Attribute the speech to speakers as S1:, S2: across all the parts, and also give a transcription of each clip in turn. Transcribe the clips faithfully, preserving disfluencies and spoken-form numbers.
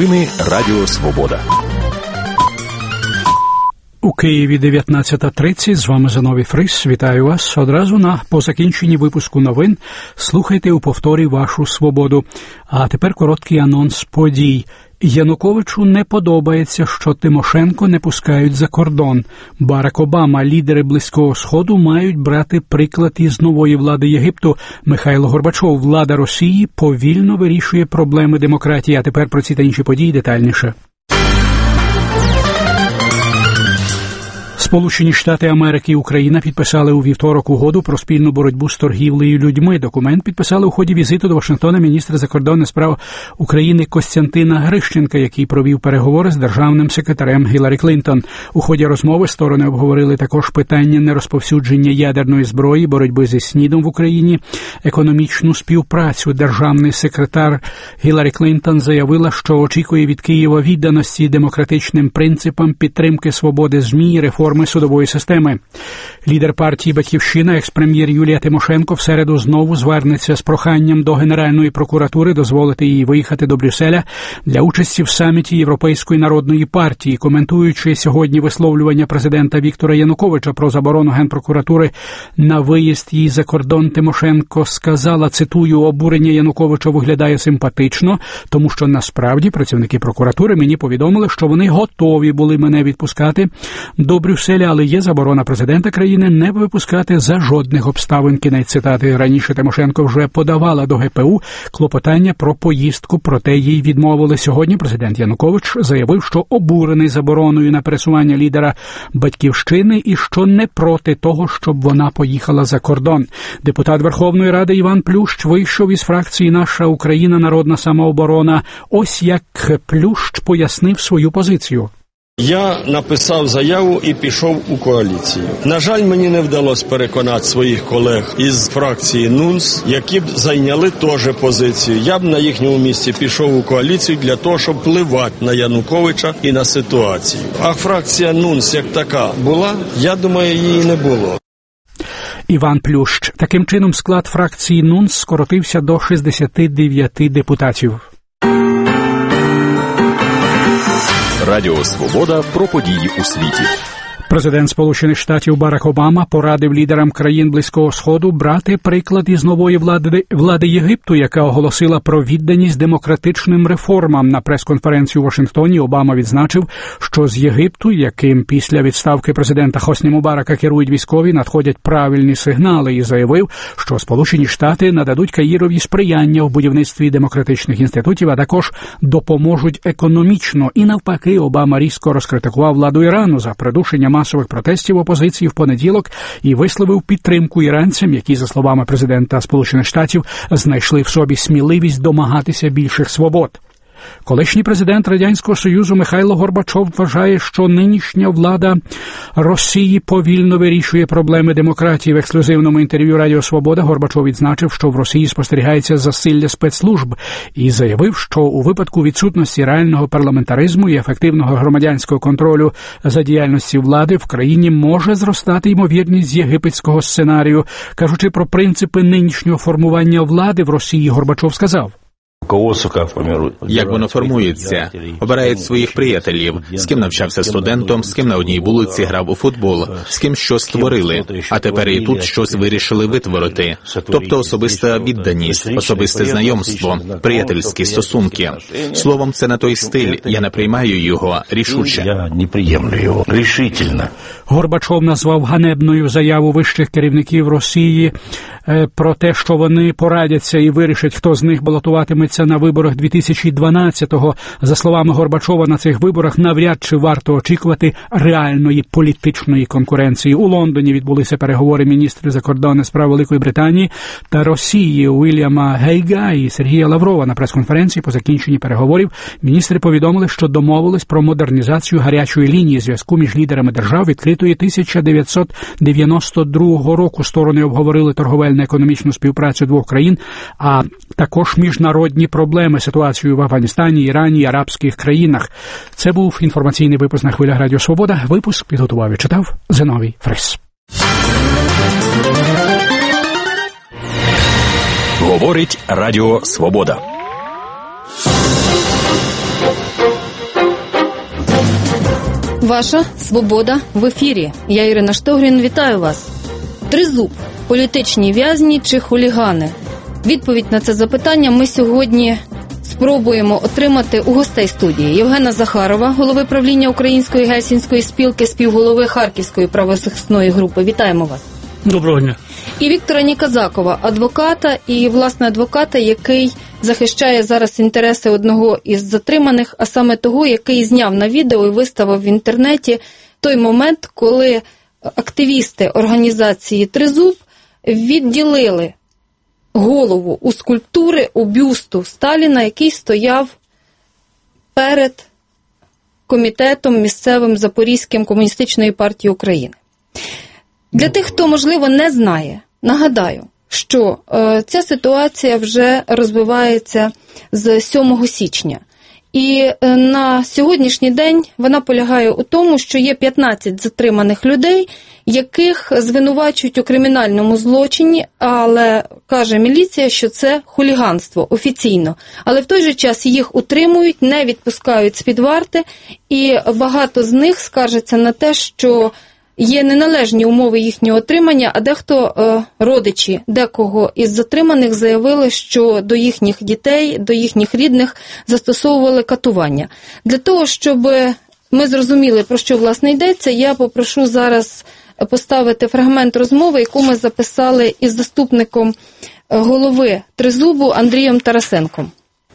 S1: Новини Радіо Свобода.
S2: У Києві дев'ятнадцята тридцять, з вами Зиновій Фрис. Вітаю вас. Одразу на по закінченні випуску новин слухайте у повторі вашу свободу. А тепер короткий анонс подій. Януковичу не подобається, що Тимошенко не пускають за кордон. Барак Обама, лідери Близького Сходу мають брати приклад із нової влади Єгипту. Михайло Горбачов, влада Росії повільно вирішує проблеми демократії. А тепер про ці та інші події детальніше. Сполучені Штати Америки і Україна підписали у вівторок угоду про спільну боротьбу з торгівлею людьми. Документ підписали у ході візиту до Вашингтона міністра закордонних справ України Костянтина Грищенка, який провів переговори з державним секретарем Гіларі Клінтон. У ході розмови сторони обговорили також питання нерозповсюдження ядерної зброї, боротьби зі СНІДом в Україні, економічну співпрацю. Державний секретар Гіларі Клінтон заявила, що очікує від Києва відданості демократичним принципам, підтримки свободи ЗМІ, реформи судової системи. Лідер партії «Батьківщина», екс-прем'єр Юлія Тимошенко, в середу знову звернеться з проханням до Генеральної прокуратури дозволити їй виїхати до Брюсселя для участі в саміті Європейської народної партії. Коментуючи сьогодні висловлювання президента Віктора Януковича про заборону Генпрокуратури на виїзд її за кордон, Тимошенко сказала, цитую, «Обурення Януковича виглядає симпатично, тому що насправді працівники прокуратури мені повідомили, що вони готові були мене відпускати до Брюсселя, але є заборона президента країни не випускати за жодних обставин». Кінець цитати. Раніше Тимошенко вже подавала до ге пе у клопотання про поїздку, проте їй відмовили. Сьогодні президент Янукович заявив, що обурений забороною на пересування лідера «Батьківщини» і що не проти того, щоб вона поїхала за кордон. Депутат Верховної Ради Іван Плющ вийшов із фракції «Наша Україна. Народна самооборона». Ось як Плющ пояснив свою позицію.
S3: Я написав заяву і пішов у коаліцію. На жаль, мені не вдалося переконати своїх колег із фракції НУНС, які б зайняли теж позицію. Я б на їхньому місці пішов у коаліцію для того, щоб впливати на Януковича і на ситуацію. А фракція НУНС як така була, я думаю, її не було.
S2: Іван Плющ. Таким чином, склад фракції НУНС скоротився до шістдесяти дев'яти депутатів.
S1: Радіо Свобода про події у світі.
S2: Президент Сполучених Штатів Барак Обама порадив лідерам країн Близького Сходу брати приклад із нової влади, влади Єгипту, яка оголосила про відданість демократичним реформам. На прес-конференції у Вашингтоні Обама відзначив, що з Єгипту, яким після відставки президента Хосні Мубарака керують військові, надходять правильні сигнали, і заявив, що Сполучені Штати нададуть Каїрові сприяння в будівництві демократичних інститутів, а також допоможуть економічно. І навпаки, Обама різко розкритикував владу Ірану за придушення масових протестів опозиції в понеділок і висловив підтримку іранцям, які, за словами президента Сполучених Штатів, знайшли в собі сміливість домагатися більших свобод. Колишній президент Радянського Союзу Михайло Горбачов вважає, що нинішня влада Росії повільно вирішує проблеми демократії. В ексклюзивному інтерв'ю Радіо Свобода Горбачов відзначив, що в Росії спостерігається засилля спецслужб, і заявив, що у випадку відсутності реального парламентаризму і ефективного громадянського контролю за діяльністю влади в країні може зростати ймовірність єгипетського сценарію. Кажучи про принципи нинішнього формування влади в Росії, Горбачов сказав:
S4: як воно формується? Обирають своїх приятелів, з ким навчався студентом, з ким на одній вулиці грав у футбол, з ким щось створили, а тепер і тут щось вирішили витворити. Тобто особиста відданість, особисте знайомство, приятельські стосунки. Словом, це не той стиль, я не приймаю його рішуче.
S5: Я не приємлю його рішительно.
S2: Горбачов назвав ганебною заяву вищих керівників Росії е, про те, що вони порадяться і вирішать, хто з них балотуватиметься на виборах дві тисячі дванадцятого. За словами Горбачова, на цих виборах навряд чи варто очікувати реальної політичної конкуренції. У Лондоні відбулися переговори міністрів закордонних справ Великої Британії та Росії Уільяма Гейга і Сергія Лаврова. На прес-конференції по закінченні переговорів міністри повідомили, що домовились про модернізацію гарячої лінії зв'язку між лідерами держав, відкритої тисяча дев'ятсот дев'яносто другого року. Сторони обговорили торговельно-економічну співпрацю двох країн, а також міжнародні проблеми, ситуацію в Афганістані, Ірані і арабських країнах. Це був інформаційний випуск на хвилях Радіо Свобода. Випуск підготував і читав Зиновій Фрис.
S1: Говорить Радіо Свобода.
S6: Ваша свобода в ефірі. Я Ірина Штогрін, вітаю вас. Тризуб. Політичні в'язні чи хулігани? Відповідь на це запитання ми сьогодні спробуємо отримати у гостей студії. Євгена Захарова, голови правління Української гельсінської спілки, співголови Харківської правозахисної групи. Вітаємо вас.
S2: Доброго дня.
S6: І Віктора Ніказакова, адвоката і, власне, адвоката, який захищає зараз інтереси одного із затриманих, а саме того, який зняв на відео і виставив в інтернеті той момент, коли активісти організації «Тризуб» відділили голову у скульптури, у бюсту Сталіна, який стояв перед комітетом місцевим Запорізьким Комуністичної партії України. Для тих, хто, можливо, не знає, нагадаю, що е, ця ситуація вже розвивається з сьомого січня. І е, на сьогоднішній день вона полягає у тому, що є п'ятнадцять затриманих людей, яких звинувачують у кримінальному злочині, але каже міліція, що це хуліганство офіційно. Але в той же час їх утримують, не відпускають з-під варти, і багато з них скаржаться на те, що є неналежні умови їхнього отримання, а дехто е, родичі декого із затриманих заявили, що до їхніх дітей, до їхніх рідних застосовували катування. Для того, щоб ми зрозуміли, про що власне йдеться, я попрошу зараз поставити фрагмент розмови, яку ми записали із заступником голови Тризубу Андрієм Тарасенком.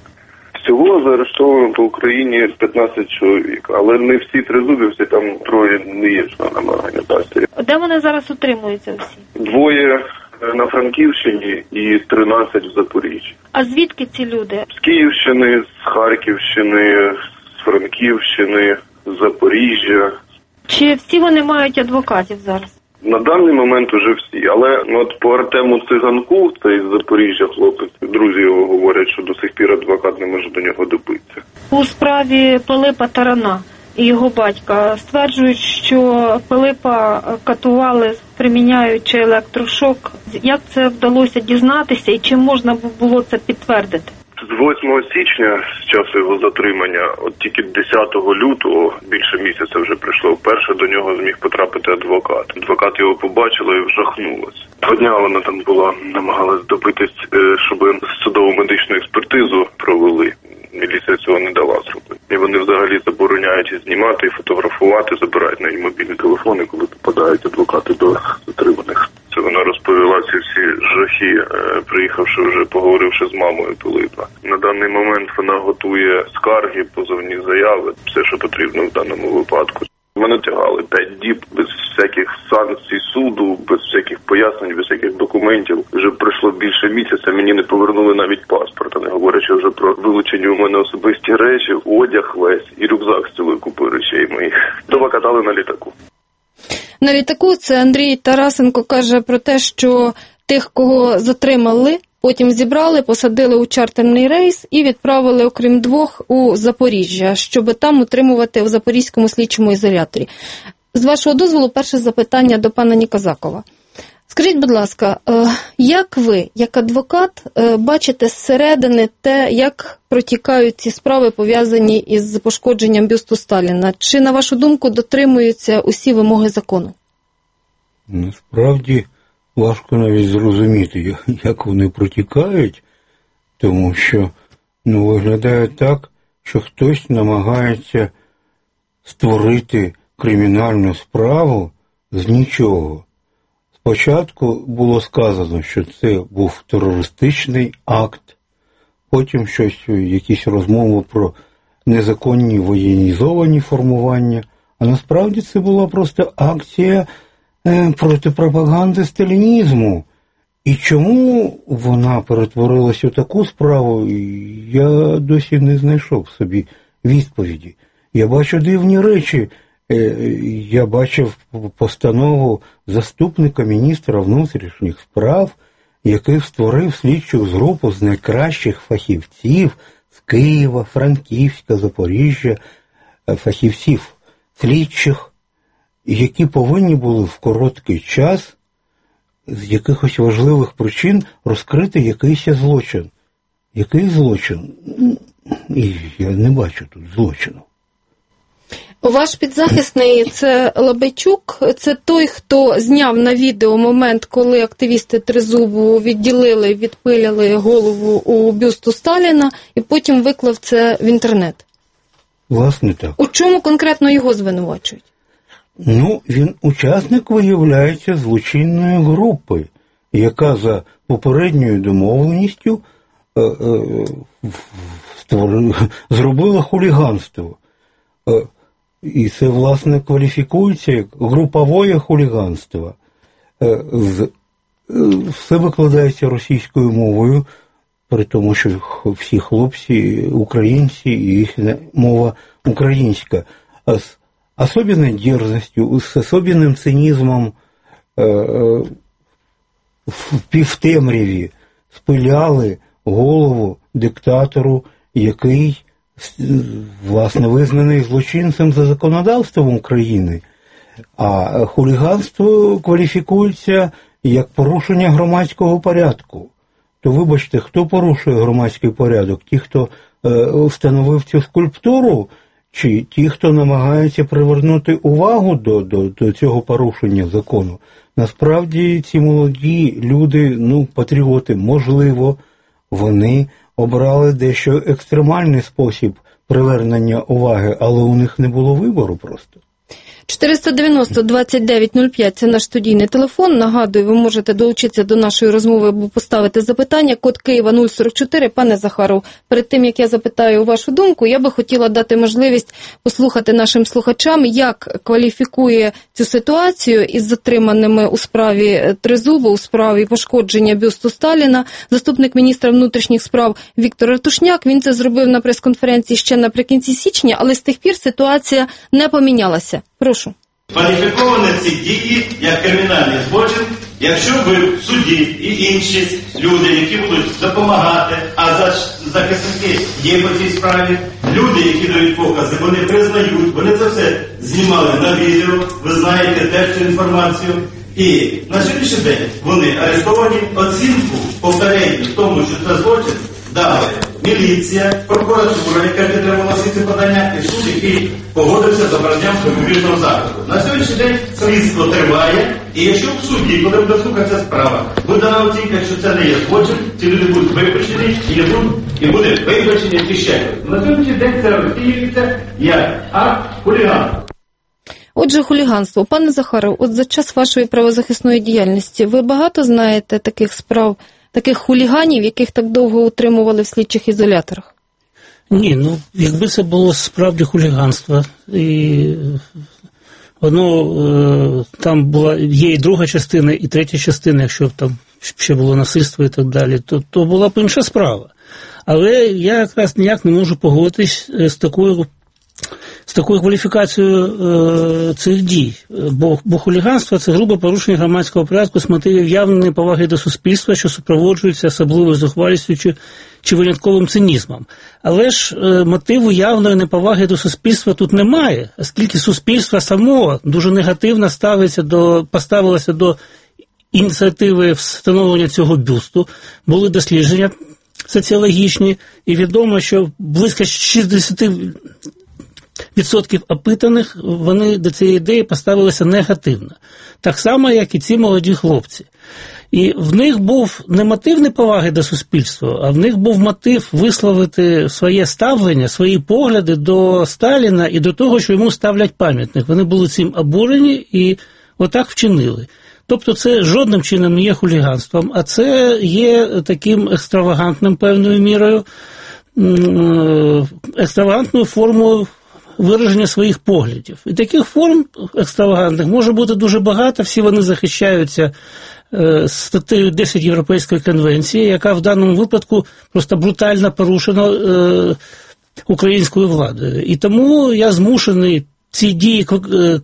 S7: Всього заарештовано по Україні п'ятнадцять чоловік, але не всі тризубівці, там троє не є членами організації.
S8: Де вони зараз утримуються всі?
S7: Двоє на Франківщині і тринадцять в Запоріжжі.
S8: А звідки ці люди?
S7: З Київщини, з Харківщини, з Франківщини, з Запоріжжя.
S8: Чи всі вони мають адвокатів зараз?
S7: На даний момент уже всі, але ну, от по Артему Циганку, це із Запоріжжя хлопець, друзі його говорять, що до сих пір адвокат не може до нього добитися.
S8: У справі Пилипа Тарана і його батька стверджують, що Пилипа катували, приміняючи електрошок. Як це вдалося дізнатися і чи можна було це підтвердити?
S7: З восьмого січня, з часу його затримання, от тільки десятого лютого, більше місяця вже прийшло, вперше до нього зміг потрапити адвокат. Адвокат його побачила і вжахнулась. Два дня вона там була, намагалась добитись, щоб судову медичну експертизу провели. Міліція цього не дала зробити. І вони взагалі забороняють і знімати, і фотографувати, забирають навіть мобільні телефони, коли попадають адвокати до затриманих. Це вона розповіла ці всі жахи, приїхавши вже, поговоривши з мамою Пилипа. На даний момент вона готує скарги, позовні заяви, все, що потрібно в даному випадку. Мене тягали п'ять діб без всяких санкцій суду, без всяких пояснень, без всяких документів. Вже пройшло більше місяця, мені не повернули навіть паспорт, не говорячи вже про вилучені у мене особисті речі, одяг весь і рюкзак з цілої купи речей моїх. Дома катали на літаку.
S6: На літаку це Андрій Тарасенко каже про те, що тих, кого затримали, потім зібрали, посадили у чартерний рейс і відправили, окрім двох, у Запоріжжя, щоб там утримувати в Запорізькому слідчому ізоляторі. З вашого дозволу, перше запитання до пана Ніказакова. Скажіть, будь ласка, як ви, як адвокат, бачите зсередини те, як протікають ці справи, пов'язані із пошкодженням бюсту Сталіна? Чи, на вашу думку, дотримуються усі вимоги закону?
S9: Насправді, важко навіть зрозуміти, як вони протікають, тому що ну, виглядає так, що хтось намагається створити кримінальну справу з нічого. Спочатку було сказано, що це був терористичний акт, потім щось, якісь розмови про незаконні воєнізовані формування, а насправді це була просто акція е, проти пропаганди сталінізму. І чому вона перетворилася у таку справу, я досі не знайшов собі відповіді. Я бачу дивні речі. Я бачив постанову заступника міністра внутрішніх справ, який створив слідчу групу з найкращих фахівців з Києва, Франківська, Запоріжжя, фахівців слідчих, які повинні були в короткий час з якихось важливих причин розкрити якийсь злочин. Який злочин? І я не бачу тут злочину.
S6: Ваш підзахисний – це Лабайчук, це той, хто зняв на відео момент, коли активісти Тризубу відділили, відпиляли голову у бюсту Сталіна, і потім виклав це в інтернет.
S9: Власне, так.
S6: У чому конкретно його звинувачують?
S9: Ну, він учасник, виявляється, злочинної групи, яка за попередньою домовленістю е, е, створ... зробила хуліганство. Е, і це, власне, кваліфікується як групове хуліганство. Е, з... е, все викладається російською мовою, при тому, що всі хлопці українці, і їхня мова українська. А з особенной дерзостью, с особенным цинизмом е, е, в темряві спиляли голову диктатору, який, власне, визнаний злочинцем за законодавством України. А хуліганство кваліфікується як порушення громадського порядку. То, вибачте, хто порушує громадський порядок? Ті, хто е, встановив цю скульптуру, чи ті, хто намагається привернути увагу до, до, до цього порушення закону? Насправді ці молоді люди, ну, патріоти, можливо, вони обрали дещо екстремальний спосіб привернення уваги, але у них не було вибору просто.
S6: чотириста дев'яносто двадцять дев'ять нуль п'ять – це наш студійний телефон. Нагадую, ви можете долучитися до нашої розмови або поставити запитання. Код Києва нуль сорок чотири. Пане Захаров, перед тим, як я запитаю вашу думку, я би хотіла дати можливість послухати нашим слухачам, як кваліфікує цю ситуацію із затриманими у справі Тризубу, у справі пошкодження бюсту Сталіна, заступник міністра внутрішніх справ Віктор Ратушняк. Він це зробив на прес-конференції ще наприкінці січня, але з тих пір ситуація не помінялася. Прошу.
S10: Кваліфіковані ці дії як кримінальний злочин, якщо ви в суді і інші люди, які будуть допомагати, а захисники є по цій справі, люди, які дають покази, вони признають, вони це все знімали на відео, ви знаєте теж цю інформацію. І на сьогоднішній день вони арештовані, оцінку попередню в тому, що це злочин, дали міліція, прокуратура, яка підтримала всі ці подання, і суд, який погодився з обранням запобіжного заходу. На сьогоднішній день слідство триває, і якщо в суді, коли буде слухатися справа, буде дана оцінка, що це не є злочин, ці люди будуть вибачені, і, не будуть, і буде вибачені і ще. На сьогоднішній день це розцінюється як акт хуліганства.
S6: Отже, хуліганство. Пане Захаров, от за час вашої правозахисної діяльності ви багато знаєте таких справ, таких хуліганів, яких так довго утримували в слідчих ізоляторах?
S2: Ні, ну, якби це було справді хуліганство, і воно, е, там була, є і друга частина, і третя частина, якщо там ще було насильство і так далі, то, то була б інша справа. Але я якраз ніяк не можу погодитись з такою з такою кваліфікацією е, цих дій. Бо, бо хуліганство – це грубе порушення громадського порядку з мотивів явної поваги до суспільства, що супроводжується особливою зухвалістю чи, чи винятковим цинізмом. Але ж е, мотиву явної неповаги до суспільства тут немає, оскільки суспільство само дуже негативно ставиться до, поставилося до ініціативи встановлення цього бюсту. Були дослідження соціологічні, і відомо, що близько шістдесят відсотків опитаних, вони до цієї ідеї поставилися негативно. Так само, як і ці молоді хлопці. І в них був не мотив неповаги до суспільства, а в них був мотив висловити своє ставлення, свої погляди до Сталіна і до того, що йому ставлять пам'ятник. Вони були цим обурені і отак вчинили. Тобто це жодним чином не є хуліганством, а це є таким екстравагантним певною мірою, екстравагантною формою вираження своїх поглядів. І таких форм екстравагантних може бути дуже багато, всі вони захищаються е, статтею десять Європейської конвенції, яка в даному випадку просто брутально порушена е, українською владою. І тому я змушений ці дії, е,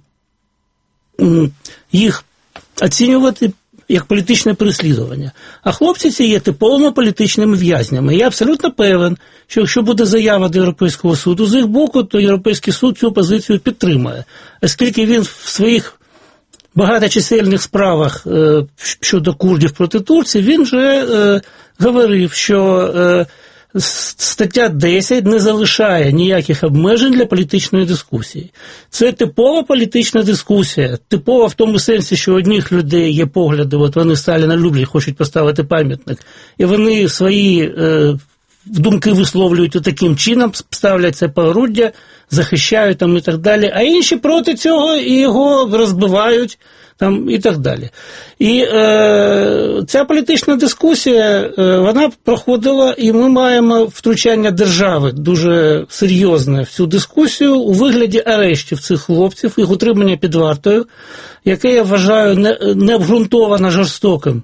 S2: їх оцінювати як політичне переслідування. А хлопці ці є типовими політичними в'язнями. Я абсолютно певен, що якщо буде заява до Європейського суду з їх боку, то Європейський суд цю позицію підтримає. Оскільки він в своїх багаточисельних справах е, щодо курдів проти Турції, він вже е, говорив, що е,
S11: стаття десять не залишає ніяких обмежень для політичної дискусії. Це типова політична дискусія. Типова в тому сенсі, що у одних людей є погляди, от вони Сталіна люблять, хочуть поставити пам'ятник, і вони свої е, думки висловлюють таким чином, ставлять це погруддя, захищають там і так далі, а інші проти цього і його розбивають там і так далі. І е, ця політична дискусія, е, вона проходила, і ми маємо втручання держави дуже серйозне в цю дискусію у вигляді арештів цих хлопців, їх утримання під вартою, яке я вважаю не, необґрунтовано жорстоким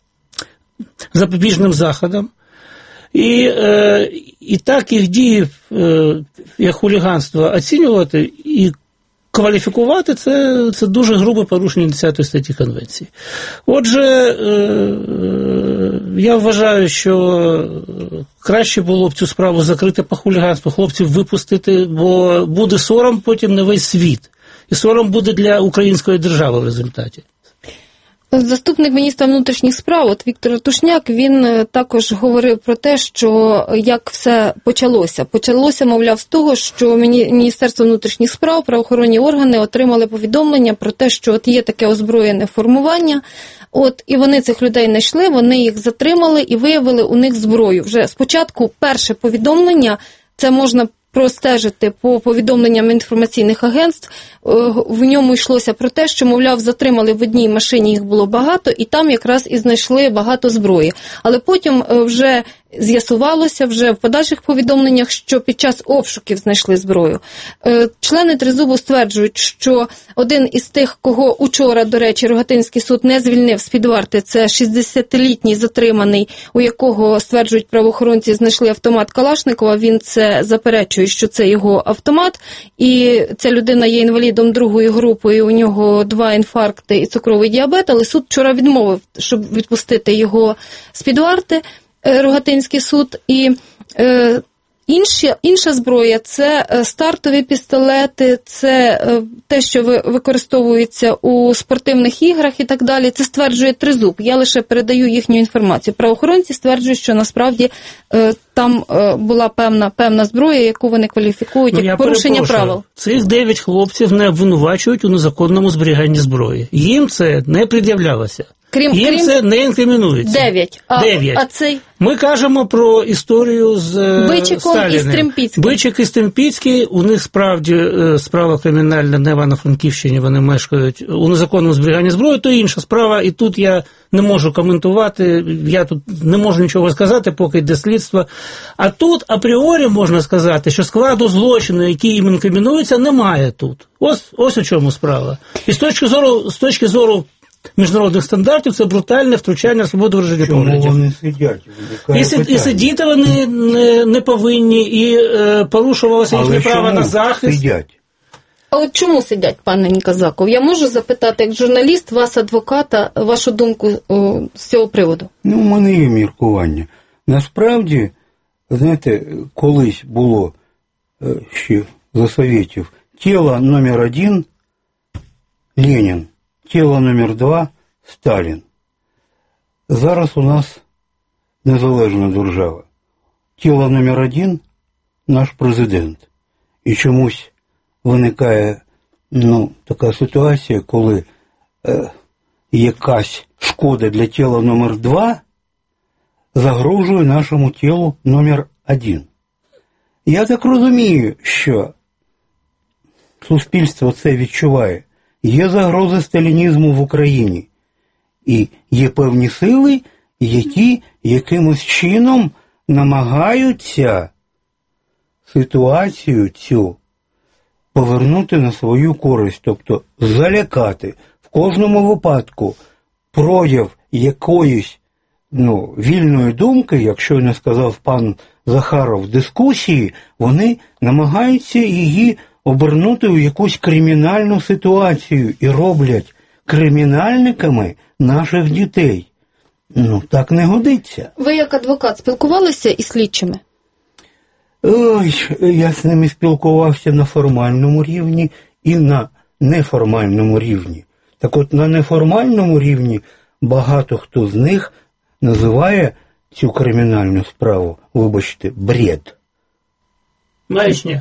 S11: запобіжним заходом. І, е, і так їх дії, е, як хуліганство, оцінювати і кваліфікувати це, це дуже грубе порушення десятої статті Конвенції. Отже, е, я вважаю, що краще було б цю справу закрити по хуліганству, хлопців випустити, бо буде сором потім на весь світ. І сором буде для української держави в результаті.
S6: Заступник міністра внутрішніх справ, от Віктор Ратушняк, він також говорив про те, що як все почалося. Почалося, мовляв, з того, що Міністерство внутрішніх справ, правоохоронні органи отримали повідомлення про те, що от є таке озброєне формування, от, і вони цих людей знайшли, вони їх затримали і виявили у них зброю. Вже спочатку перше повідомлення, це можна простежити по повідомленням інформаційних агентств, в ньому йшлося про те, що, мовляв, затримали в одній машині, їх було багато, і там якраз і знайшли багато зброї. Але потім вже з'ясувалося, вже в подальших повідомленнях, що під час обшуків знайшли зброю. Члени Тризубу стверджують, що один із тих, кого учора, до речі, Рогатинський суд не звільнив з-під варти, це шістдесятилітній затриманий, у якого, стверджують правоохоронці, знайшли автомат Калашникова, він це заперечує, що це його автомат, і ця людина є інвалідом другої групи, і у нього два інфаркти і цукровий діабет, але суд вчора відмовив, щоб відпустити його з-під варти, Рогатинський суд, і е, інші, інша зброя – це стартові пістолети, це е, те, що ви, використовується у спортивних іграх і так далі. Це стверджує Тризуб. Я лише передаю їхню інформацію. Правоохоронці стверджують, що насправді е, там е, була певна, певна зброя, яку вони кваліфікують як ну, порушення правил.
S11: Цих дев'ять хлопців не обвинувачують у незаконному зберіганні зброї. Їм це не пред'являлося.
S6: Крім,
S11: Їм
S6: крім...
S11: це не інкримінується.
S6: Дев'ять. А,
S11: Дев'ять.
S6: А цей?
S11: Ми кажемо про історію з
S6: Бичиком
S11: Сталіним.
S6: І Стримпіцьким.
S11: Бичик і Стримпіцький, у них справді справа кримінальна на Івано-Франківщині, вони мешкають у незаконному зберіганні зброї, то інша справа, і тут я не можу коментувати, я тут не можу нічого сказати, поки йде слідство. А тут апріорі можна сказати, що складу злочину, який їм інкримінується, немає тут. Ось, ось у чому справа. І з точки зору, з точки зору міжнародних стандартів це брутальне втручання в свободу вираження поглядів.
S9: Чому вони сидять?
S11: І, і сидіти вони не, не повинні, і е, порушувалося їхнє право на захист.
S9: Сидять?
S6: А от чому сидять, пане Ніказаков? Я можу запитати, як журналіст, вас, адвоката, вашу думку о, з цього приводу?
S9: Ну, у мене є міркування. Насправді, знаєте, колись було ще за Совєтів тіло номер один – Ленін. Тіло номер два – Сталін. Зараз у нас незалежна держава. Тіло номер один – наш президент. І чомусь виникає ну, така ситуація, коли е, якась шкода для тіла номер два загрожує нашому тілу номер один. Я так розумію, що суспільство це відчуває. Є загроза сталінізму в Україні. І є певні сили, які якимось чином намагаються ситуацію цю повернути на свою користь. Тобто залякати. В кожному випадку прояв якоїсь ну, вільної думки, якщо не сказав пан Захаров в дискусії, вони намагаються її обернути у якусь кримінальну ситуацію і роблять кримінальниками наших дітей. Ну, так не годиться.
S6: Ви як адвокат спілкувалися із слідчими?
S9: Ой, я з ними спілкувався на формальному рівні і на неформальному рівні. Так от на неформальному рівні багато хто з них називає цю кримінальну справу? Вибачте, бред.
S11: Маячня.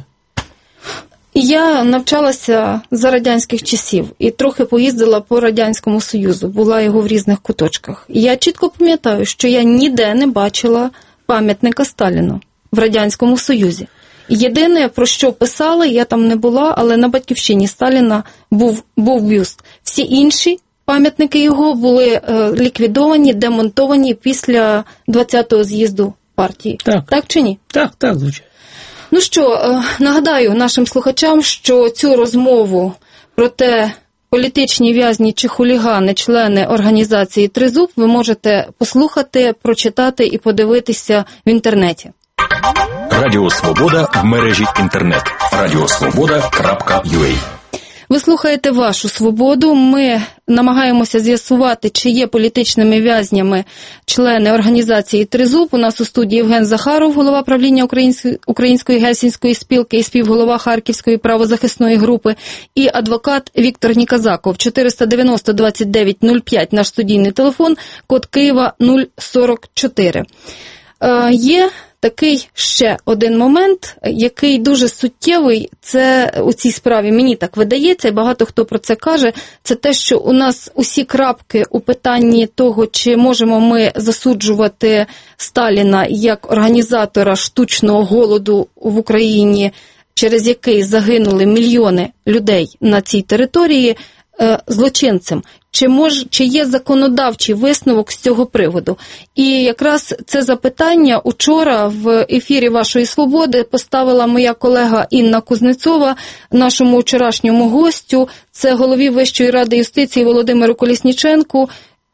S6: Я навчалася за радянських часів і трохи поїздила по Радянському Союзу, була його в різних куточках. І я чітко пам'ятаю, що я ніде не бачила пам'ятника Сталіну в Радянському Союзі. Єдине, про що писали, я там не була, але на батьківщині Сталіна був, був бюст. Всі інші пам'ятники його були е, ліквідовані, демонтовані після двадцятого з'їзду партії.
S11: Так.
S6: Так чи ні?
S11: Так, так, звичайно.
S6: Ну що, нагадаю нашим слухачам, що цю розмову про те, політичні в'язні чи хулігани, члени організації «Тризуб» ви можете послухати, прочитати і подивитися в інтернеті.
S1: Радіо Свобода в мережі інтернет. радіосвобода крапка ю а.
S6: Ви слухаєте «Вашу свободу». Ми намагаємося з'ясувати, чи є політичними в'язнями члени організації «Тризуб». У нас у студії Євген Захаров, голова правління Української, Української Гельсінської спілки і співголова Харківської правозахисної групи, і адвокат Віктор Ніказаков. чотириста дев'яносто двадцять дев'ять нуль п'ять наш студійний телефон, код Києва нуль сорок чотири. Е, є такий ще один момент, який дуже суттєвий, це у цій справі, мені так видається, і багато хто про це каже, це те, що у нас усі крапки у питанні того, чи можемо ми засуджувати Сталіна як організатора штучного голоду в Україні, через який загинули мільйони людей на цій території, злочинцем. Чи, мож, чи є законодавчий висновок з цього приводу? І якраз це запитання учора в ефірі «Вашої свободи» поставила моя колега Інна Кузнецова, нашому вчорашньому гостю, це голові Вищої ради юстиції Володимиру Колісніченку.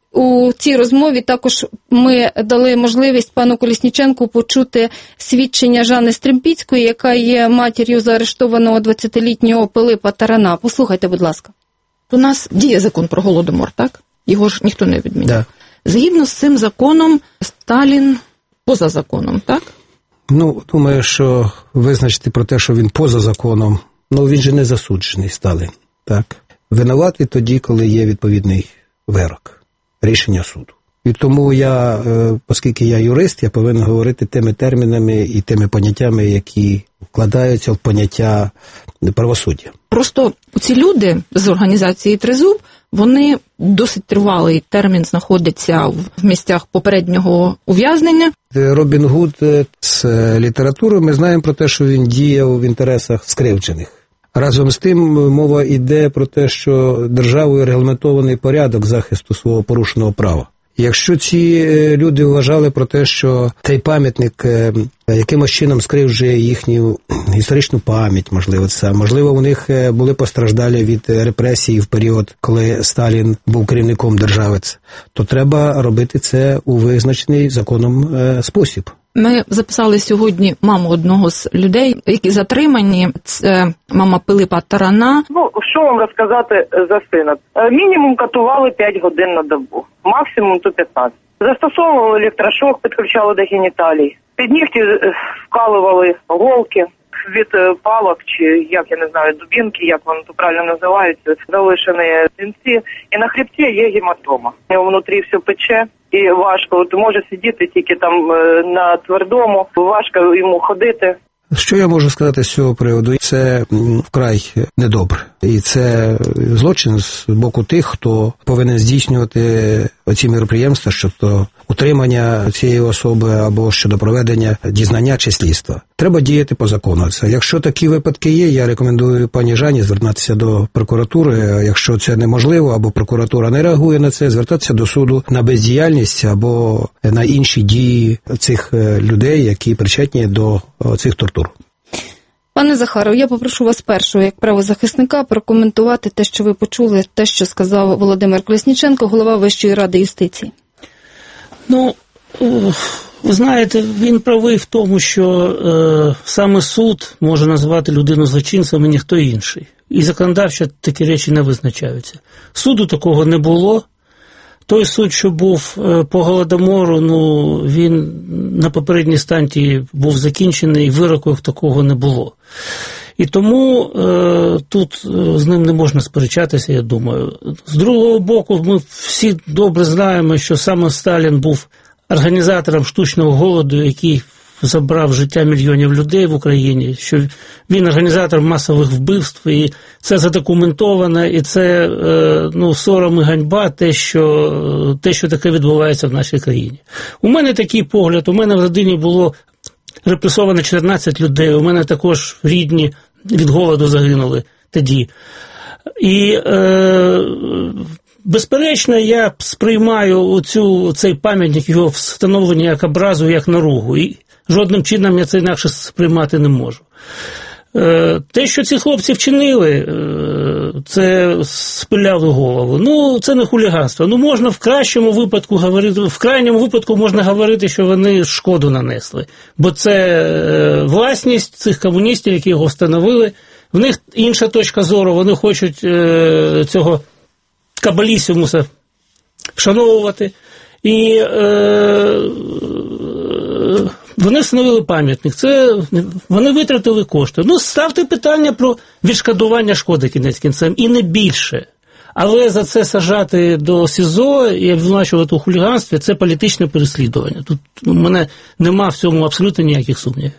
S6: У цій розмові також ми дали можливість пану Колісніченку почути свідчення Жанни Стримпіцької, яка є матір'ю заарештованого двадцятилітнього Пилипа Тарана. Послухайте, будь ласка.
S12: У нас діє закон про Голодомор, так? Його ж ніхто не відміняв.
S13: Да.
S12: Згідно з цим законом, Сталін поза законом, так?
S13: Ну, думаю, що визначити про те, що він поза законом, ну, він же не засуджений, Сталін, так? Винуватий тоді, коли є відповідний вирок, рішення суду. І тому я, оскільки я юрист, я повинен говорити тими термінами і тими поняттями, які вкладаються в поняття правосуддя.
S12: Просто ці люди з організації «Тризуб», вони досить тривалий термін знаходяться в місцях попереднього ув'язнення.
S13: Робін Гуд з літератури, ми знаємо про те, що він діяв в інтересах скривджених. Разом з тим мова йде про те, що державою регламентований порядок захисту свого порушеного права. Якщо ці люди вважали про те, що цей пам'ятник якимось чином скривджує їхню історичну пам'ять, можливо, це, можливо, у них були постраждалі від репресій в період, коли Сталін був керівником держави, то треба робити це у визначений законом спосіб.
S12: Ми записали сьогодні маму одного з людей, які затримані. Це мама Пилипа Тарана.
S14: Ну, що вам розказати за сина? Мінімум катували п'ять годин на добу, максимум то п'ятнадцять. Застосовували електрошок, підключали до геніталій. Під нігті вкалували голки від палок, чи, як я не знаю, дубінки, як вони тут правильно називаються, залишені синці. І на хребті є гематома. Внутрі все пече. І важко, от може сидіти тільки там на твердому, важко йому ходити.
S13: Що я можу сказати з цього приводу? Це вкрай недобре. І це злочин з боку тих, хто повинен здійснювати оці міроприємства щодо утримання цієї особи або щодо проведення дізнання чи слідства. Треба діяти по закону. Це, якщо такі випадки є, я рекомендую пані Жанні звертатися до прокуратури. Якщо це неможливо, або прокуратура не реагує на це, звертатися до суду на бездіяльність або на інші дії цих людей, які причетні до цих тортур.
S6: Пане Захаров, я попрошу вас першого, як правозахисника, прокоментувати те, що ви почули, те, що сказав Володимир Колісніченко, голова Вищої ради юстиції.
S11: Ну, ви знаєте, він правий в тому, що е, саме суд може назвати людину злочинцем і ніхто інший. І законодавчо такі речі не визначаються. Суду такого не було. Той суд, що був по Голодомору, ну, він на попередній стадії був закінчений, і вироку такого не було. І тому е, тут з ним не можна сперечатися, я думаю. З другого боку, ми всі добре знаємо, що саме Сталін був організатором штучного голоду, який забрав життя мільйонів людей в Україні, що він організатор масових вбивств, і це задокументовано, і це ну, сором і ганьба, те що, те, що таке відбувається в нашій країні. У мене такий погляд, у мене в родині було репресовано чотирнадцять людей, у мене також рідні від голоду загинули тоді. І, е, безперечно, я сприймаю цю, цей пам'ятник, його встановлення як образу, як наругу. І жодним чином я це інакше сприймати не можу. Е, те, що ці хлопці вчинили, е, це спиляли голову. Ну, це не хуліганство. Ну, можна в кращому випадку говорити, в крайньому випадку можна говорити, що вони шкоду нанесли. Бо це е, власність цих комуністів, які його встановили. В них інша точка зору, вони хочуть е, цього кабалісімуса вшановувати. І е, вони встановили пам'ятник. Це, вони витратили кошти. Ну, ставте питання про відшкодування шкоди кінець кінцем, і не більше. Але за це саджати до СІЗО і обвинувачувати у хуліганстві – це політичне переслідування. Тут у мене нема в цьому абсолютно ніяких сумнівів.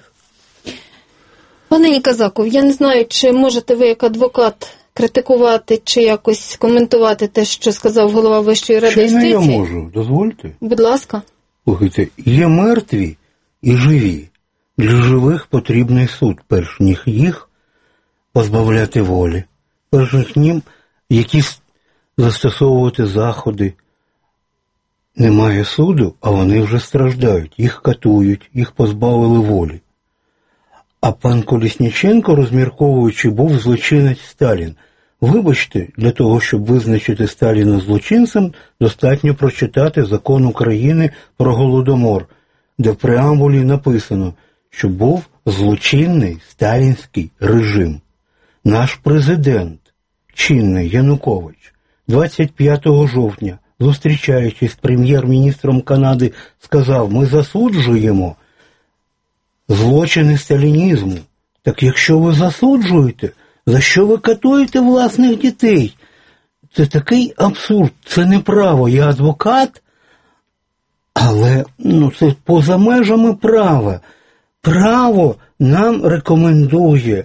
S6: Пане Казаков, я не знаю, чи можете ви як адвокат критикувати чи якось коментувати те, що сказав голова Вищої ради юстиції?
S9: Чи не я можу, дозвольте.
S6: Будь ласка.
S9: Слухайте, є мертві і живі. Для живих потрібний суд, перш ніж їх позбавляти волі, перш ніж їм якісь застосовувати заходи. Немає суду, а вони вже страждають, їх катують, їх позбавили волі. А пан Колісніченко, розмірковуючи, був злочинець Сталін. Вибачте, для того, щоб визначити Сталіна злочинцем, достатньо прочитати закон України про Голодомор, де в преамбулі написано, що був злочинний сталінський режим. Наш президент, чинний Янукович, двадцять п'ятого жовтня, зустрічаючись з прем'єр-міністром Канади, сказав: ми засуджуємо злочини сталінізму. Так якщо ви засуджуєте, за що ви катуєте власних дітей? Це такий абсурд, це не право. Я адвокат, але ну, це поза межами права. Право нам рекомендує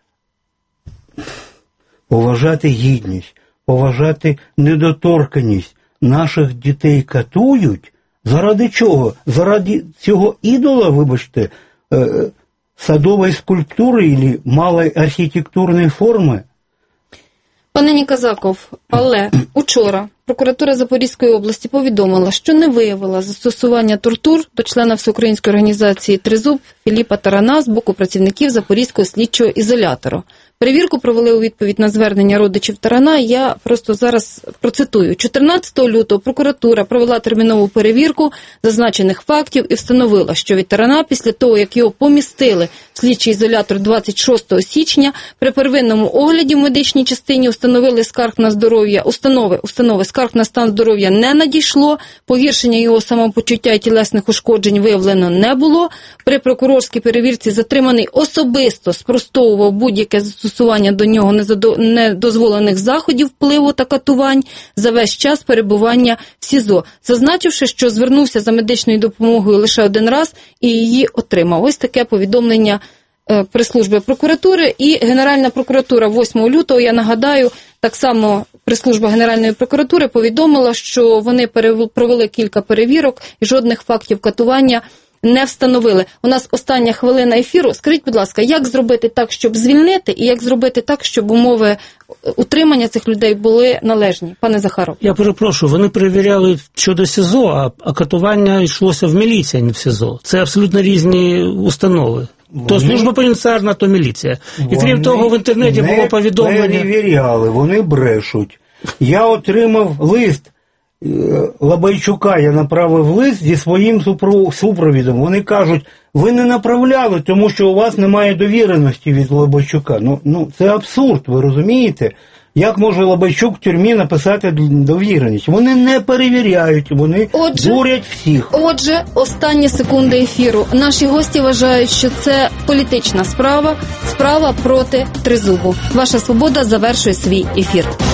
S9: поважати гідність, поважати недоторканність. Наших дітей катують. Заради чого? Заради цього ідола, вибачте, садової скульптури або малої архітектурної форми?
S6: Пане Ніказаков, але учора прокуратура Запорізької області повідомила, що не виявила застосування тортур до члена всеукраїнської організації «Тризуб» Філіпа Тарана з боку працівників Запорізького слідчого ізолятору. Перевірку провели у відповідь на звернення родичів Тарана. Я просто зараз процитую. чотирнадцятого лютого прокуратура провела термінову перевірку зазначених фактів і встановила, що від Тарана після того, як його помістили в слідчий ізолятор двадцять шостого січня, при первинному огляді в медичній частині установили скарг на здоров'я, установи, установи скарг на стан здоров'я не надійшло, погіршення його самопочуття і тілесних ушкоджень виявлено не було. При прокурорській перевірці затриманий особисто спростовував будь-яке застосування до нього недозволених заходів впливу та катувань за весь час перебування в СІЗО, зазначивши, що звернувся за медичною допомогою лише один раз і її отримав. Ось таке повідомлення прес-служби прокуратури. І Генеральна прокуратура восьмого лютого, я нагадаю, так само прес-служба Генеральної прокуратури повідомила, що вони провели кілька перевірок і жодних фактів катування не встановили. У нас остання хвилина ефіру. Скажіть, будь ласка, як зробити так, щоб звільнити, і як зробити так, щоб умови утримання цих людей були належні? Пане Захаров.
S11: Я перепрошую, вони перевіряли щодо СІЗО, а, а катування йшлося в міліції, а не в СІЗО. Це абсолютно різні установи. Вони... То служба пенітенціарна, то міліція. І крім того, в інтернеті було повідомлення...
S9: Вони перевіряли, вони брешуть. Я отримав лист Лабайчука, я направив лист зі своїм супровідом. Вони кажуть, ви не направляли, тому що у вас немає довіреності від Лабайчука. Ну, ну це абсурд, ви розумієте? Як може Лабайчук в тюрмі написати довіреність? Вони не перевіряють, вони отже, дурять всіх.
S6: Отже, останні секунди ефіру. Наші гості вважають, що це політична справа, справа проти Тризубу. Ваша свобода завершує свій ефір.